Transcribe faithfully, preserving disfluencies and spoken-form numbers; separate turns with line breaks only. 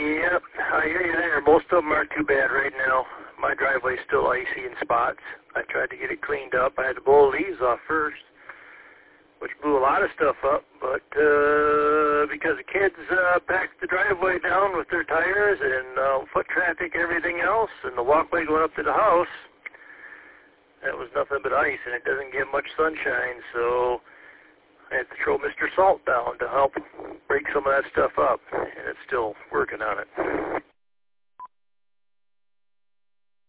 Yep, I hear you there. Most of them aren't too bad right now. My driveway's still icy in spots. I tried to get it cleaned up. I had to blow leaves off first, which blew a lot of stuff up. But uh, because the kids uh, packed the driveway down with their tires and uh, foot traffic and everything else, and the walkway going up to the house, that was nothing but ice, and it doesn't get much sunshine, so I had to throw Mister Salt down to help break some of that stuff up, and it's still working on it.